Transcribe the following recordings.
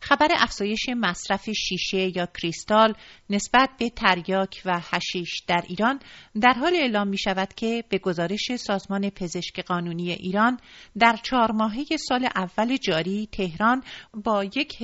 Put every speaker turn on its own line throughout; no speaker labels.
خبر افزایش مصرف شیشه یا کریستال نسبت به تریاک و حشیش در ایران در حال اعلام می شود که به گزارش سازمان پزشک قانونی ایران در 4 ماهه سال اول جاری تهران با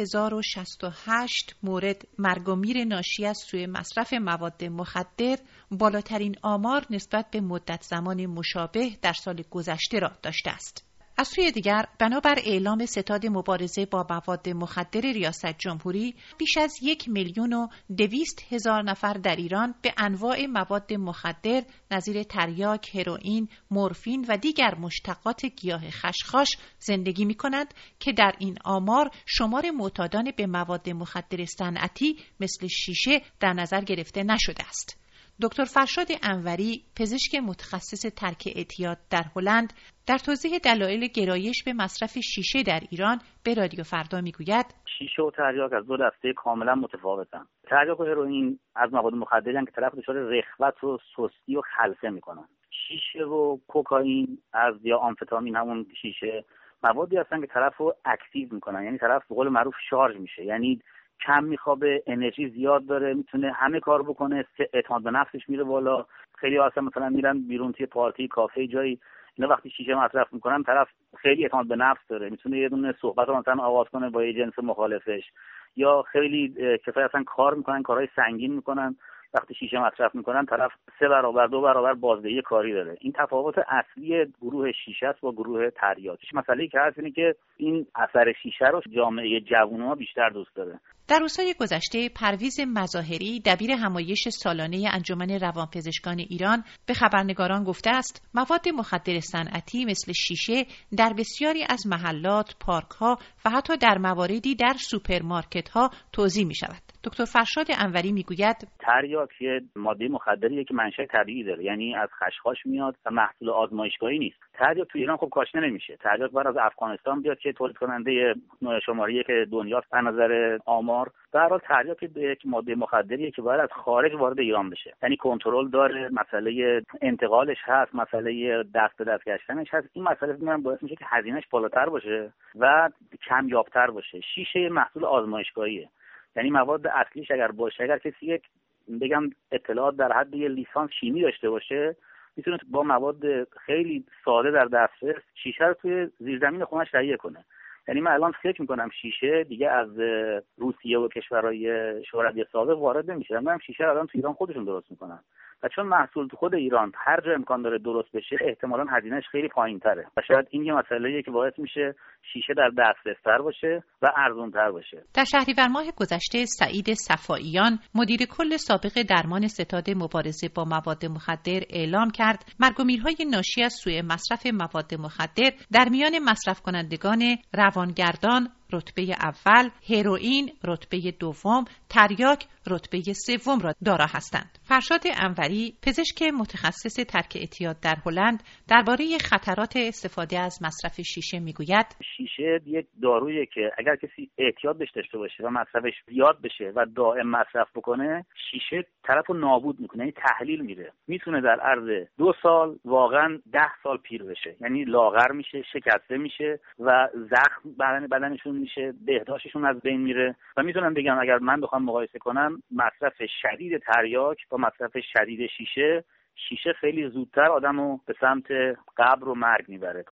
1068 مورد مرگ و میر ناشی از سوء مصرف مواد مخدر بالاترین آمار نسبت به مدت زمان مشابه در سال گذشته را داشته است. از سوی دیگر بنابر اعلام ستاد مبارزه با مواد مخدر ریاست جمهوری بیش از 1,200,000 نفر در ایران به انواع مواد مخدر نظیر تریاک، هروئین، مورفین و دیگر مشتقات گیاه خشخاش زندگی می‌کنند که در این آمار شمار معتادان به مواد مخدر صنعتی مثل شیشه در نظر گرفته نشده است. دکتر فرشاد انوری، پزشک متخصص ترک اعتیاد در هلند، در توضیح دلایل گرایش به مصرف شیشه در ایران به رادیو فردا میگوید:
شیشه و تریاک از دو دسته کاملا متفاوتن. تریاک و هروئین از مواد مخدری هستند که طرف دچار رخوت و سستی و خلسه میکنن. شیشه و کوکائین از یا آمفتامین، همون شیشه، موادی هستن که طرف رو اکتیو میکنن، یعنی طرف به قول معروف شارژ میشه، یعنی کم میخوابه، انرژی زیاد داره، میتونه همه کار بکنه، اعتماد به نفسش میره بالا. خیلی اصلا مثلا میرن بیرون توی پارتی، کافه، جایی، اینا وقتی شیشه مصرف میکنن طرف خیلی اعتماد به نفس داره، میتونه یه دونه صحبت رو مثلا آغاز کنه با یه جنس مخالفش. یا خیلی کسایی اصلا کار میکنن، کارهای سنگین میکنن، وقتی شیشه مصرف میکنن طرف 3 برابر 2 برابر بازدهی کاری داره. این تفاوت اصلی گروه شیشه است با گروه تریاک. مسئله‌ای که هست اینه که این اثر شیشه رو جامعه جوونا بیشتر دوست داره.
در روزهای گذشته پرویز مظاهری، دبیر همایش سالانه انجمن روانپزشکان ایران، به خبرنگاران گفته است مواد مخدر صنعتی مثل شیشه در بسیاری از محلات، پارک‌ها و حتی در مواردی در سوپرمارکت‌ها توزیع می‌شود. دکتر فرشاد انوری میگوید
تریاک یه ماده مخدریه که منشأ طبیعی داره، یعنی از خشخاش میاد و محصول آزمایشگاهی نیست. تریاک تو ایران خب کاشته نمیشه. تریاک باید از افغانستان بیاد که تولید کننده شماره 1 دنیاست از نظر آمار. در حال تریاک یک ماده مخدریه که باید از خارج وارد ایران بشه، یعنی کنترل داره، مسئله انتقالش هست، مسئله دست به دست گشتنش هست. این مسئله میگم باعث میشه که هزینه‌اش بالاتر باشه و کمیاب‌تر باشه. شیشه محصول آزمایشگاهیه، یعنی مواد اصلیش اگر باشه، اگر کسی یک بگم اطلاعات در حد یه لیسانس شیمی داشته باشه، میتونه با مواد خیلی ساده در دسترس شیشه رو توی زیرزمین خونش تهیه کنه. یعنی من الان فکر میکنم شیشه دیگه از روسیه و کشورهای شوروی سابق وارد نمیشه. من شیشه الان تو ایران خودشون درست میکنن و چون محصول تو خود ایران هر جا امکان داره درست بشه، احتمالاً هزینه‌اش خیلی پایین‌تره و شاید این یه مسئله‌ایه که باعث میشه شیشه در دسترس‌تر باشه و ارزان‌تر باشه.
در شهریور ماه گذشته سعید صفاییان، مدیر کل سابق درمان ستاد مبارزه با مواد مخدر، اعلام کرد مرگ و میرهای ناشی از سوء مصرف مواد مخدر در میان مصرف کنندگان روانگردان رتبه اول، هروئین رتبه دوم، تریاک رتبه سوم را دارا هستند. فرشاد انوری، پزشک متخصص ترک اعتیاد در هلند، درباره خطرات استفاده از مصرف شیشه میگوید:
شیشه یک دارویی که اگر کسی اعتیاد بهش داشته باشه و مصرفش زیاد بشه و دائم مصرف بکنه، شیشه طرفو نابود میکنه، یعنی تحلیل میره. میتونه در عرض 2 سال واقعا 10 سال پیر بشه، یعنی لاغر میشه، شکسته میشه و زخم بدنشون میشه، بهداشتشون از بین میره. و میتونم بگم اگر من بخوام مقایسه کنم مصرف شدید تریاک با مصرف شدید شیشه خیلی زودتر آدمو به سمت قبر و مرگ میبره.